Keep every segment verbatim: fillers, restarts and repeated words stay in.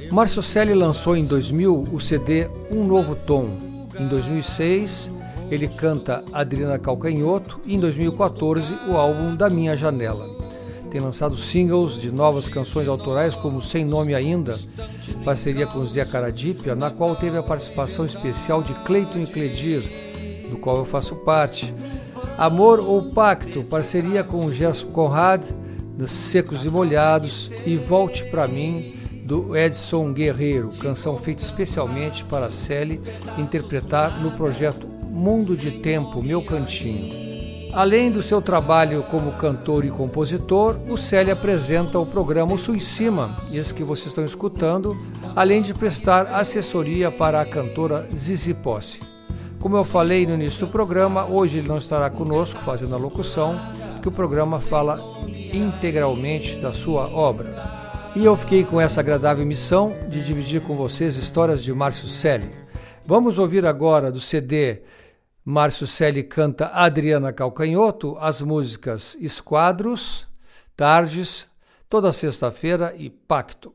Márcio Celli lançou em dois mil o C D Um Novo Tom. Em dois mil e seis, ele canta Adriana Calcanhoto e em dois mil e quatorze o álbum Da Minha Janela. Tem lançado singles de novas canções autorais como Sem Nome Ainda, parceria com Zé Caradípia, na qual teve a participação especial de Cleiton e Cledir, do qual eu faço parte. Amor ou Pacto, parceria com Gerson Conrad, dos Secos e Molhados, e Volte Pra Mim, do Edson Guerreiro, canção feita especialmente para Celli interpretar no projeto Mundo de Tempo, Meu Cantinho. Além do seu trabalho como cantor e compositor, o Celli apresenta o programa O Sul em Cima, esse que vocês estão escutando, além de prestar assessoria para a cantora Zizi Posse. Como eu falei no início do programa, hoje ele não estará conosco fazendo a locução, porque o programa fala integralmente da sua obra. E eu fiquei com essa agradável missão de dividir com vocês histórias de Márcio Celli. Vamos ouvir agora do C D Márcio Celli canta Adriana Calcanhoto as músicas Esquadros, Tardes, Toda Sexta-feira e Pacto.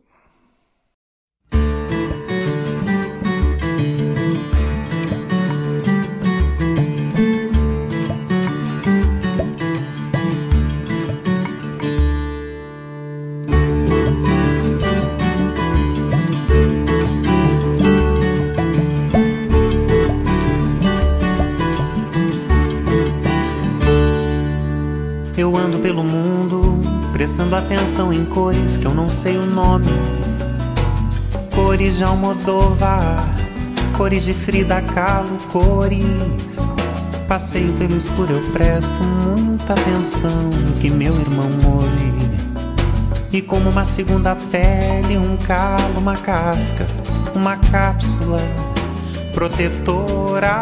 Eu ando pelo mundo, prestando atenção em cores que eu não sei o nome. Cores de Almodóvar, cores de Frida Kahlo, cores. Passeio pelo escuro, eu presto muita atenção no que meu irmão move. E como uma segunda pele, um calo, uma casca, uma cápsula protetora.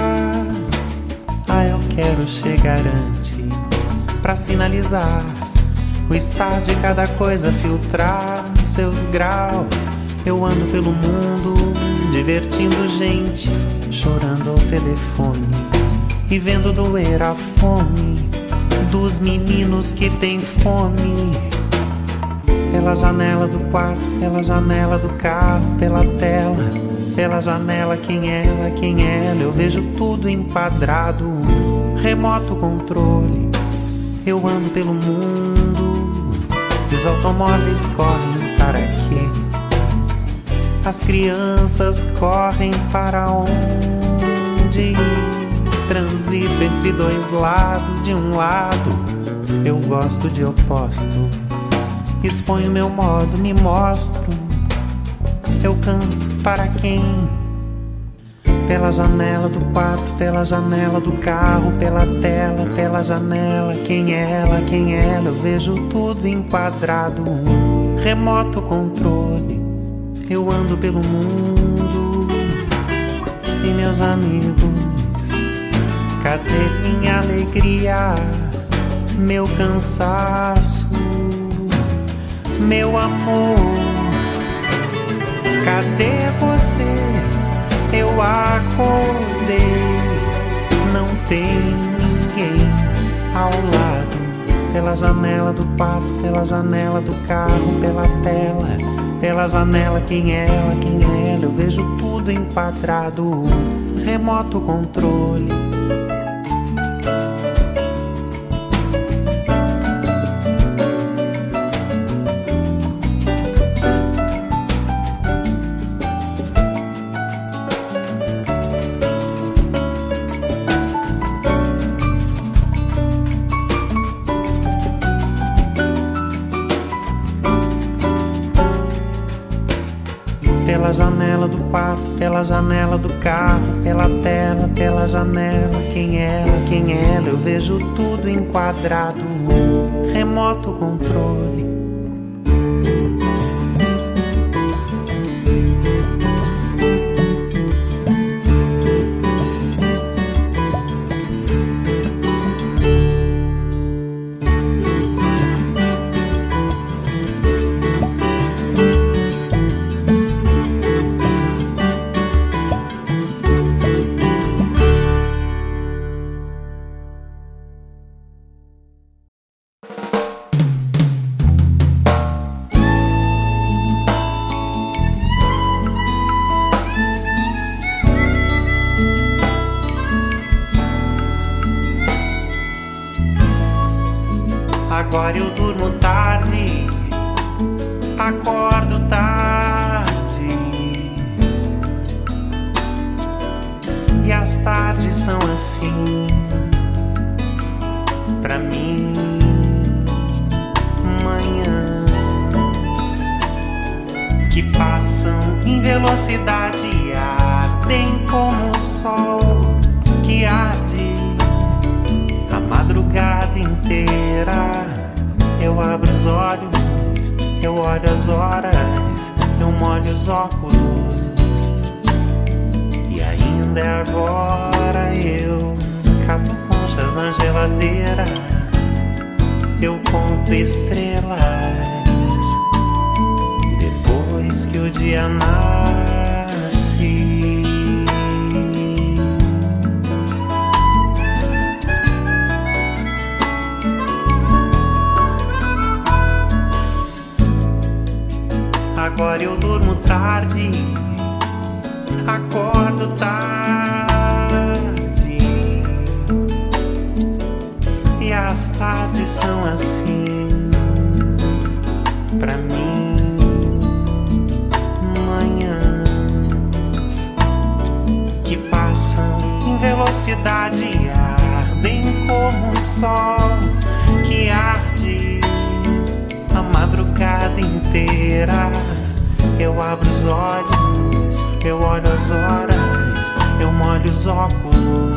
Ah, eu quero chegar antes pra sinalizar o estar de cada coisa, filtrar seus graus. Eu ando pelo mundo, divertindo gente, chorando ao telefone e vendo doer a fome dos meninos que têm fome. Pela janela do quarto, pela janela do carro, pela tela, pela janela, quem é ela, quem é ela. Eu vejo tudo enquadrado, remoto controle. Eu ando pelo mundo, os automóveis correm para quê? As crianças correm para onde? Transito entre dois lados, de um lado eu gosto de opostos. Exponho meu modo, me mostro. Eu canto para quem? Pela janela do quarto, pela janela do carro, pela tela, pela janela. Quem é ela, quem é ela? Eu vejo tudo enquadrado, remoto controle. Eu ando pelo mundo e meus amigos, cadê minha alegria, meu cansaço, meu amor? Cadê você? Eu acordei, não tem ninguém ao lado. Pela janela do quarto, pela janela do carro, pela tela, pela janela, quem é ela, quem é ela? Eu vejo tudo enquadrado, remoto controle. Pela janela do quarto, pela janela do carro, pela tela, pela janela, quem é ela, quem é ela? Eu vejo tudo enquadrado, remoto controle. Agora eu durmo tarde, acordo tarde, e as tardes são assim pra mim, manhãs que passam em velocidade e ardem como o sol que arde a madrugada inteira. Eu abro os olhos, eu olho as horas, eu molho os óculos, e ainda é agora. Eu cato conchas na geladeira, eu conto estrelas, depois que o dia nasce. Agora eu durmo tarde, acordo tarde, e as tardes são assim pra mim, manhãs que passam em velocidade e ardem como o sol que arde a madrugada inteira. Eu abro os olhos, eu olho as horas, eu molho os óculos,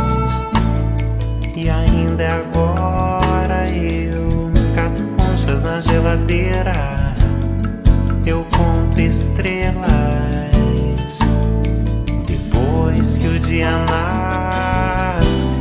e ainda é agora. Eu cato conchas na geladeira, eu conto estrelas, depois que o dia nasce.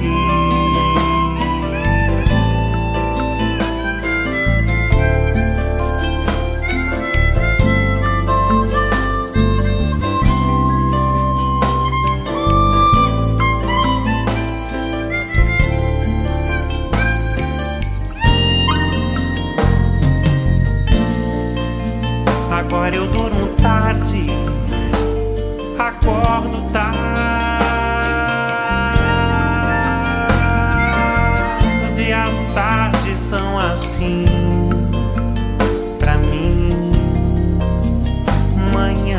Agora eu durmo tarde, acordo tarde, as tardes são assim pra mim, manhãs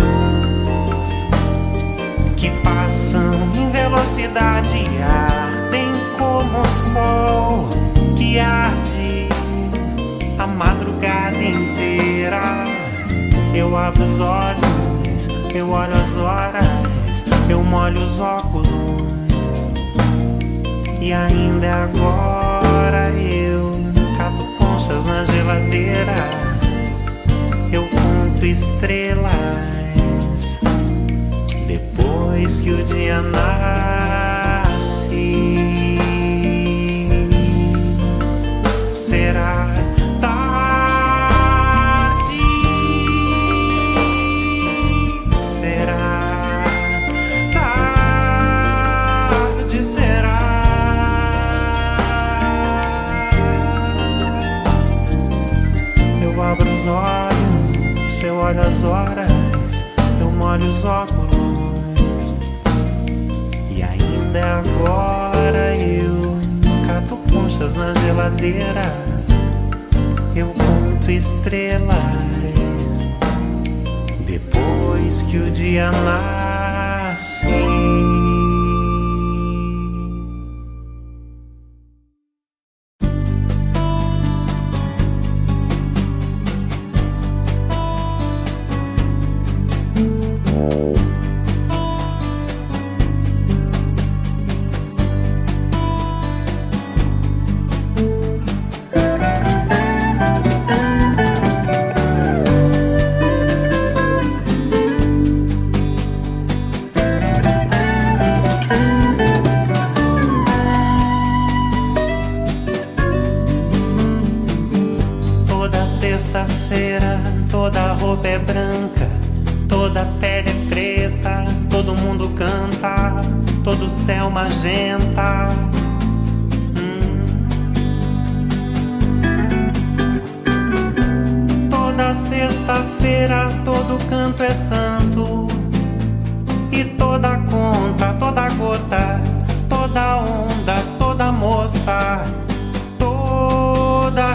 que passam em velocidade e ardem como o sol que arde a madrugada inteira. Eu abro os olhos, eu olho as horas, eu molho os óculos, e ainda é agora. Eu cato conchas na geladeira, eu conto estrelas, depois que o dia nasce. Será olhos, eu olho as horas, eu molho os óculos, e ainda é agora. Eu cato conchas na geladeira, eu conto estrelas, depois que o dia nasce. Sexta-feira, toda a roupa é branca, toda a pele é preta, todo mundo canta, todo o céu magenta. Hum. Toda sexta-feira, todo canto é santo, e toda conta, toda gota, toda onda, toda moça, toda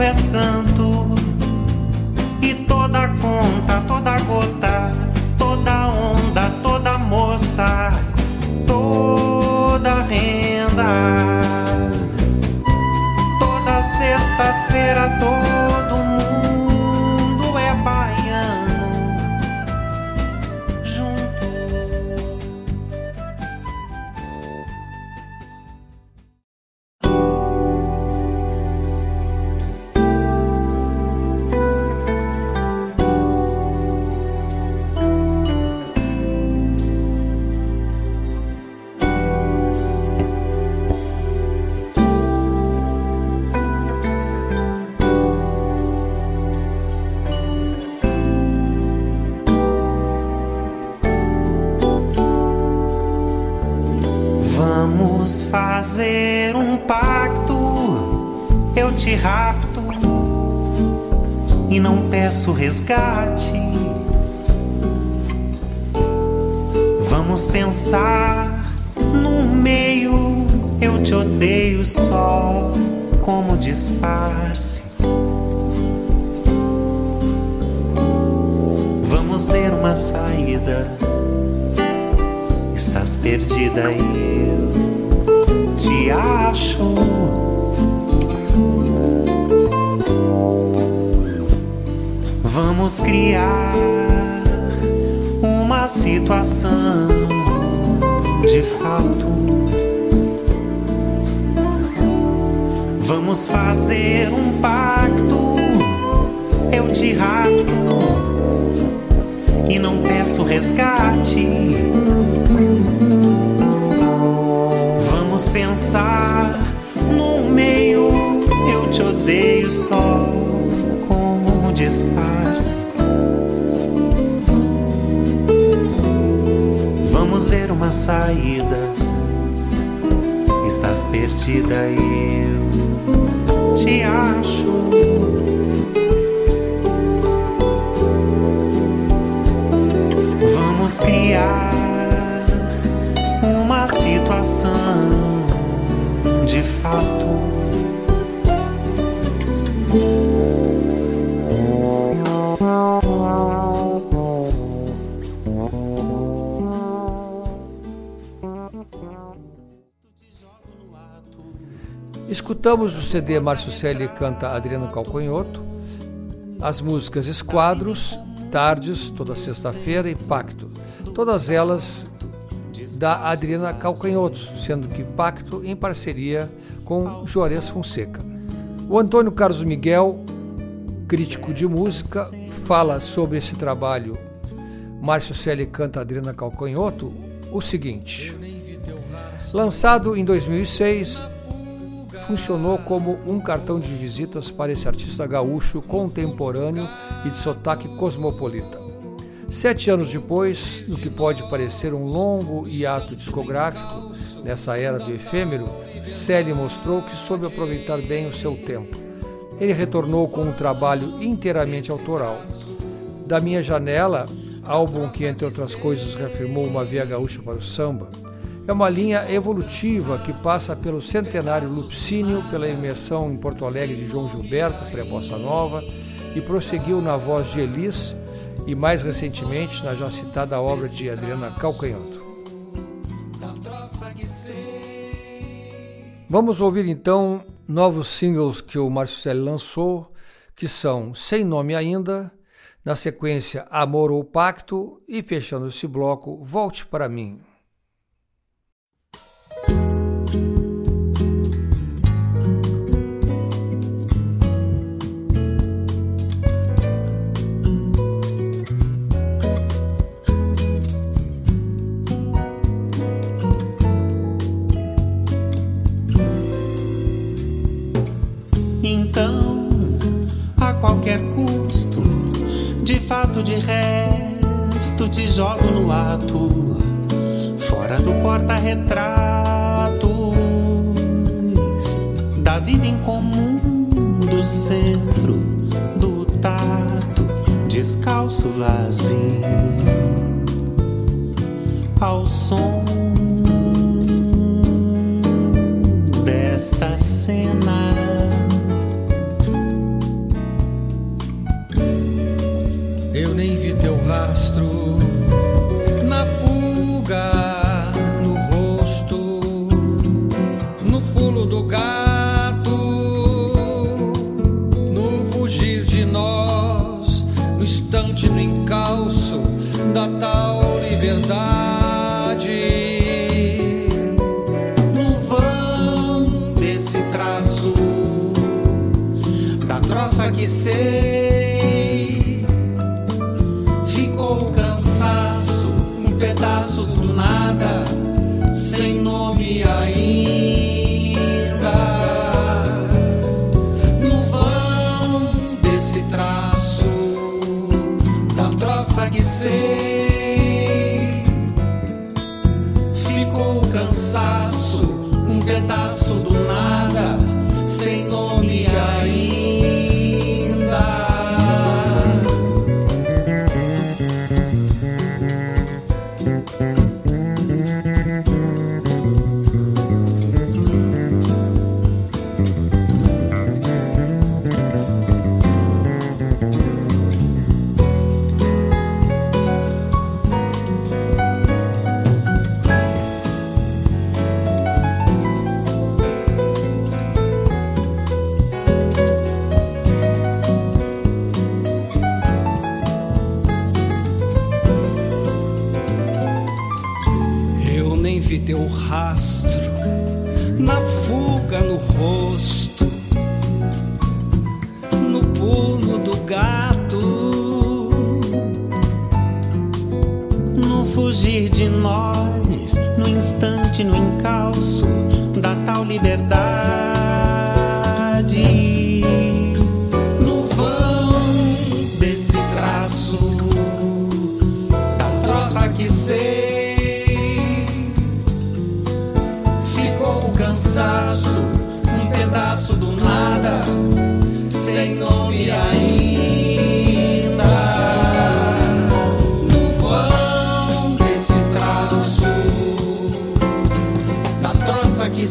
santo é santo, e toda conta, toda gota, toda onda, toda moça, toda renda, toda sexta-feira todo mundo é baiano junto. Vamos fazer um pacto, eu te rapto e não peço resgate. Vamos pensar no meio, eu te odeio só como disfarce. Vamos ver uma saída, estás perdida e eu te acho. Vamos criar uma situação de fato. Vamos fazer um pacto, eu te rapto e não peço resgate. Vamos pensar no meio, eu te odeio só como disfarce. Vamos ver uma saída, estás perdida e eu te acho. Vamos criar uma situação de fato. Escutamos o C D Márcio Celli canta Adriana Calcanhoto, as músicas Esquadros, Tardes, toda sexta-feira e Pacto, todas elas da Adriana Calcanhoto, sendo que Pacto em parceria com Juarez Fonseca. O Antônio Carlos Miguel, crítico de música, fala sobre esse trabalho Márcio Celli canta Adriana Calcanhoto o seguinte: lançado em dois mil e seis, funcionou como um cartão de visitas para esse artista gaúcho contemporâneo e de sotaque cosmopolita. Sete anos depois, no que pode parecer um longo hiato discográfico, nessa era do efêmero, Celli mostrou que soube aproveitar bem o seu tempo. Ele retornou com um trabalho inteiramente autoral. Da Minha Janela, álbum que, entre outras coisas, reafirmou uma via gaúcha para o samba, é uma linha evolutiva que passa pelo centenário Lupicínio, pela imersão em Porto Alegre de João Gilberto, pré-bossa nova, e prosseguiu na voz de Elis e, mais recentemente, na já citada obra de Adriana Calcanhoto. Vamos ouvir então novos singles que o Márcio Celli lançou, que são Sem Nome Ainda, na sequência Amor ou Pacto e, fechando esse bloco, Volte Para Mim. Então, a qualquer custo, de fato de resto, te jogo no ato, fora do porta-retratos da vida em comum, do centro, do tato, descalço vazio, ao som desta cena. rastro, na fuga, no rosto, no pulo do gato, no fugir de nós, no instante, no encalço da tal liberdade, no vão desse traço da troça que sei, ficou o cansaço, um pedaço do nada, sem nome ainda, no vão desse traço da troça que sei, ficou o cansaço, um pedaço do nada, sem nome ainda. Teu rastro, na fuga, no rosto, no pulo do gato, no fugir de nós, no instante, no encalço da tal liberdade, no vão desse traço da troça que sei, cansaço, um pedaço do nada, sem nome ainda, no vão desse traço da troça que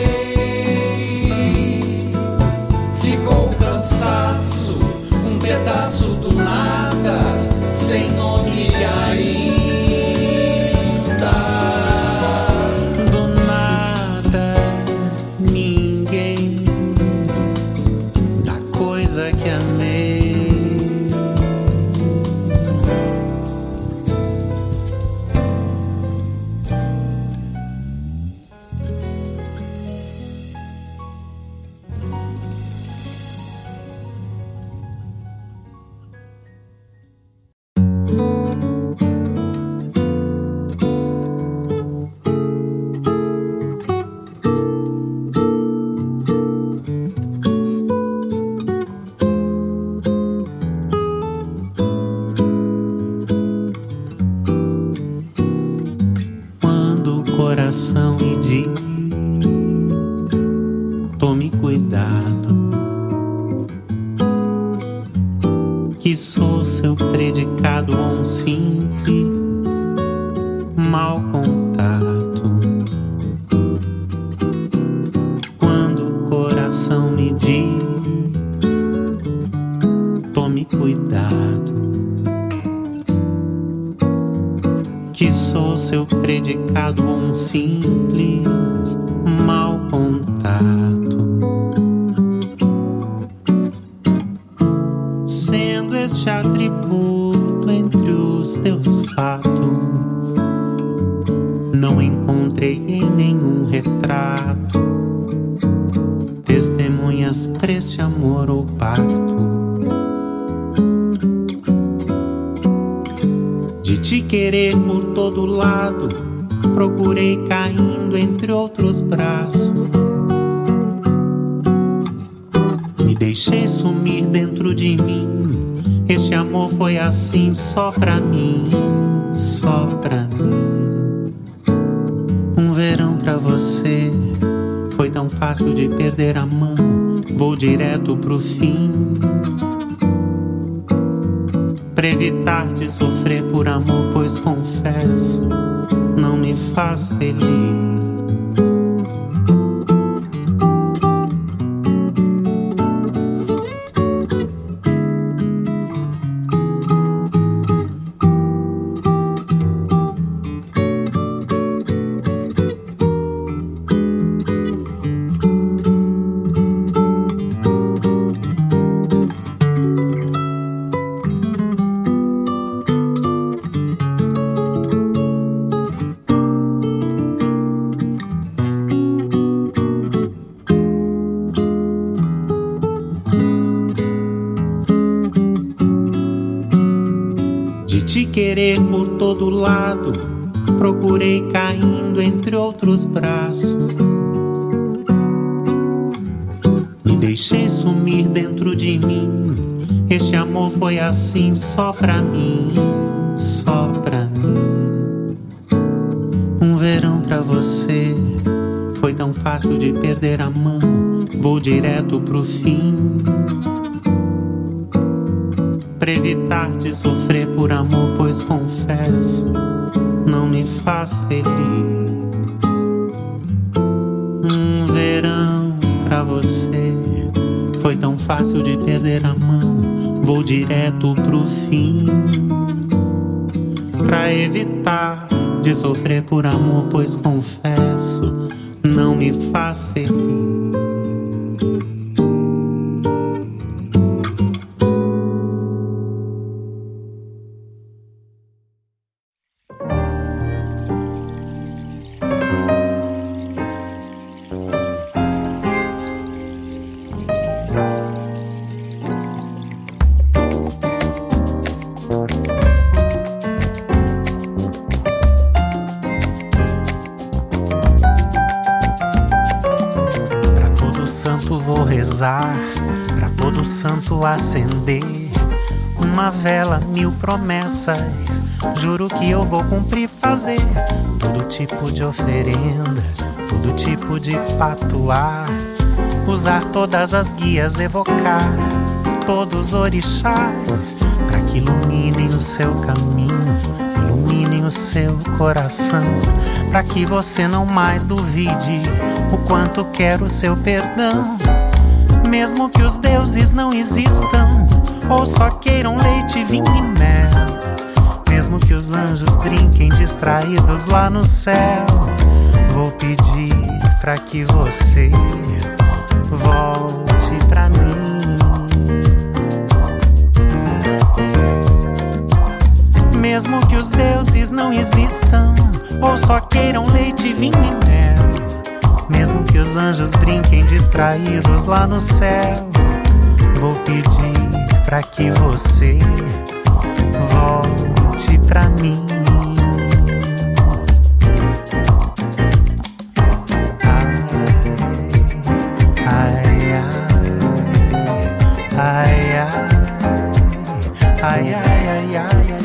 sei, ficou o cansaço, um pedaço do nada, sem nome ainda. Que amei, coração me diz: tome cuidado, que sou seu predicado ou um simples mau contato. Quando o coração me diz: tome cuidado, que sou seu predicado ou um simples mau contato. Sendo este atributo entre os teus fatos, não encontrei em nenhum retrato testemunhas pra este amor ou pacto. De te querer por todo lado, procurei caindo entre outros braços. Me deixei sumir dentro de mim. Este amor foi assim só pra mim, só pra mim. Um verão pra você foi tão fácil de perder a mão. Vou direto pro fim, pra evitar de sofrer por amor, pois confesso, não me faz feliz. te querer por todo lado, procurei caindo entre outros braços. Me deixei sumir dentro de mim. Este amor foi assim só pra mim, só pra mim. Um verão pra você foi tão fácil de perder a mão. Vou direto pro fim, pra evitar de sofrer por amor, pois confesso, não me faz feliz. Um verão pra você foi tão fácil de perder a mão. Vou direto pro fim, pra evitar de sofrer por amor, pois confesso, não me faz feliz. Vou rezar, pra todo santo acender uma vela, mil promessas. Juro que eu vou cumprir, fazer todo tipo de oferenda, todo tipo de patuá, usar todas as guias, evocar todos os orixás, pra que iluminem o seu caminho, iluminem o seu coração, pra que você não mais duvide o quanto quero o seu perdão. Mesmo que os deuses não existam, ou só queiram leite, vinho e mel, mesmo que os anjos brinquem distraídos lá no céu, vou pedir pra que você volte pra mim. Mesmo que os deuses não existam, ou só queiram leite, vinho e mel, mesmo que os anjos brinquem distraídos lá no céu, vou pedir pra que você volte pra mim. Ai, ai, ai, ai, ai, ai, ai, ai, ai.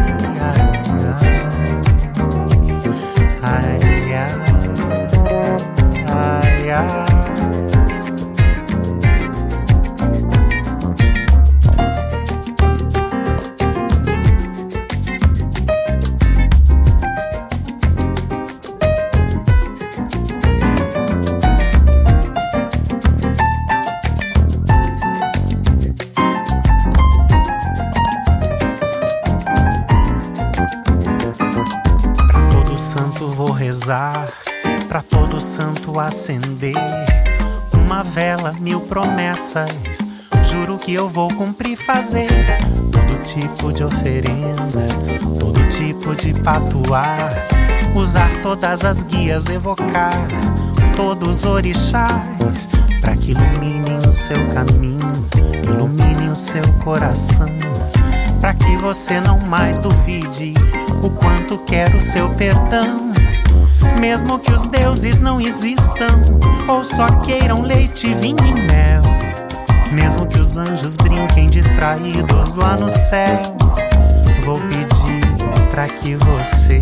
Pra todo santo acender uma vela, mil promessas. Juro que eu vou cumprir, fazer todo tipo de oferenda, todo tipo de patuá, usar todas as guias, evocar todos os orixás, pra que iluminem o seu caminho, iluminem o seu coração, pra que você não mais duvide o quanto quero o seu perdão. Mesmo que os deuses não existam, ou só queiram leite, vinho e mel, mesmo que os anjos brinquem distraídos lá no céu, vou pedir pra que você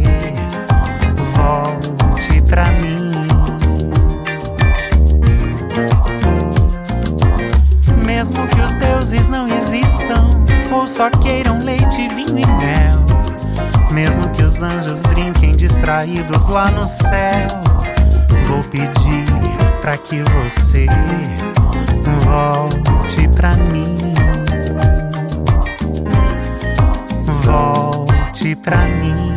volte pra mim. Mesmo que os deuses não existam, ou só queiram leite, vinho e mel, mesmo que os anjos brinquem distraídos lá no céu, vou pedir pra que você volte pra mim. Volte pra mim.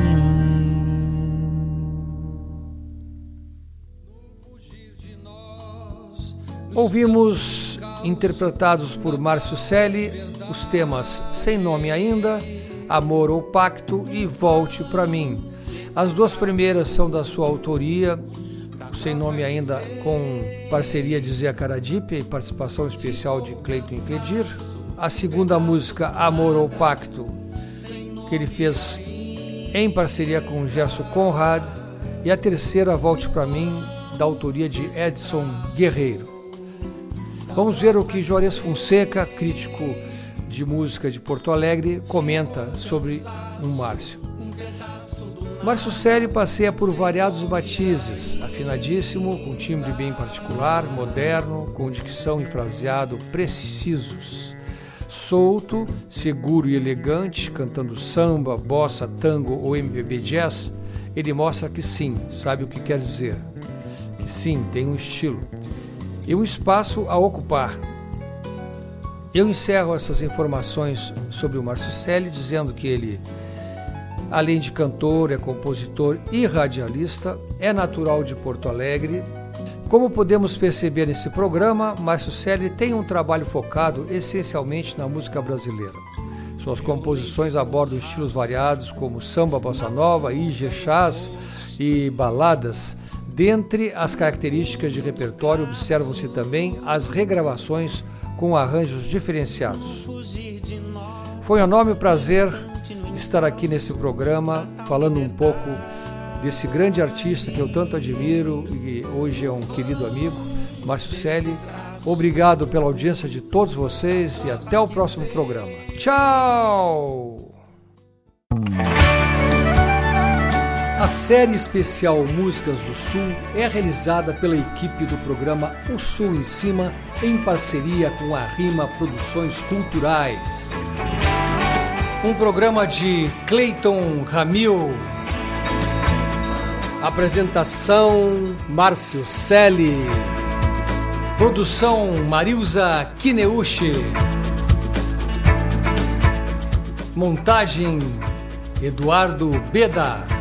Ouvimos, interpretados por Márcio Celli, os temas Sem Nome Ainda, Amor ou Pacto e Volte Pra Mim. As duas primeiras são da sua autoria, Sem Nome Ainda com parceria de Zé Caradipe e participação especial de Cleiton e Cledir. A segunda música, Amor ou Pacto, que ele fez em parceria com Gerson Conrad, e a terceira, Volte Pra Mim, da autoria de Edson Guerreiro. Vamos ver o que Juarez Fonseca, crítico de música de Porto Alegre, comenta sobre um Márcio. Márcio Celli passeia por variados matizes, afinadíssimo, com timbre bem particular, moderno, com dicção e fraseado precisos. Solto, seguro e elegante, cantando samba, bossa, tango ou M P B jazz, ele mostra que sim, sabe o que quer dizer, que sim, tem um estilo e um espaço a ocupar. Eu encerro essas informações sobre o Márcio Celli dizendo que ele, além de cantor, é compositor e radialista, é natural de Porto Alegre. Como podemos perceber nesse programa, Márcio Celli tem um trabalho focado essencialmente na música brasileira. Suas composições abordam estilos variados como samba, bossa nova, ijexás e baladas. Dentre as características de repertório, observam-se também as regravações com arranjos diferenciados. Foi um enorme prazer estar aqui nesse programa, falando um pouco desse grande artista que eu tanto admiro e hoje é um querido amigo, Márcio Celli. Obrigado pela audiência de todos vocês e até o próximo programa. Tchau! A série especial Músicas do Sul é realizada pela equipe do programa O Sul em Cima, em parceria com a Rima Produções Culturais. Um programa de Cleiton Ramil. Apresentação Márcio Celli. Produção Marilza Kineuchi. Montagem Eduardo Beda.